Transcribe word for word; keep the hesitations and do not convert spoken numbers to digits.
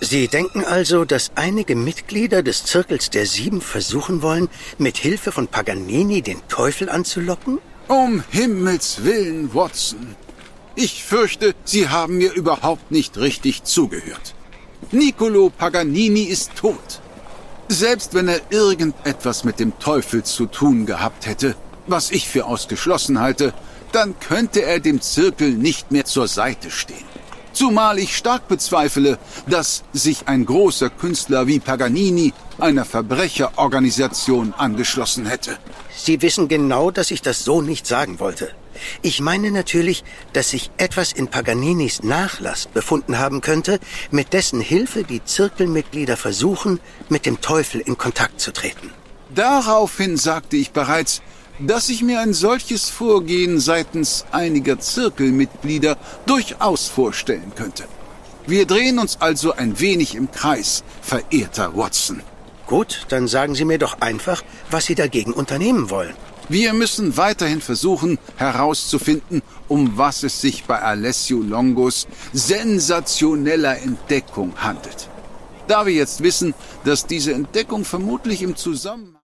Sie denken also, dass einige Mitglieder des Zirkels der Sieben versuchen wollen, mit Hilfe von Paganini den Teufel anzulocken? Um Himmels Willen, Watson. Ich fürchte, Sie haben mir überhaupt nicht richtig zugehört. Niccolo Paganini ist tot. Selbst wenn er irgendetwas mit dem Teufel zu tun gehabt hätte, was ich für ausgeschlossen halte, dann könnte er dem Zirkel nicht mehr zur Seite stehen. Zumal ich stark bezweifle, dass sich ein großer Künstler wie Paganini einer Verbrecherorganisation angeschlossen hätte. Sie wissen genau, dass ich das so nicht sagen wollte. Ich meine natürlich, dass sich etwas in Paganinis Nachlass befunden haben könnte, mit dessen Hilfe die Zirkelmitglieder versuchen, mit dem Teufel in Kontakt zu treten. Daraufhin sagte ich bereits, dass ich mir ein solches Vorgehen seitens einiger Zirkelmitglieder durchaus vorstellen könnte. Wir drehen uns also ein wenig im Kreis, verehrter Watson. Gut, dann sagen Sie mir doch einfach, was Sie dagegen unternehmen wollen. Wir müssen weiterhin versuchen, herauszufinden, um was es sich bei Alessio Longos sensationeller Entdeckung handelt. Da wir jetzt wissen, dass diese Entdeckung vermutlich im Zusammenhang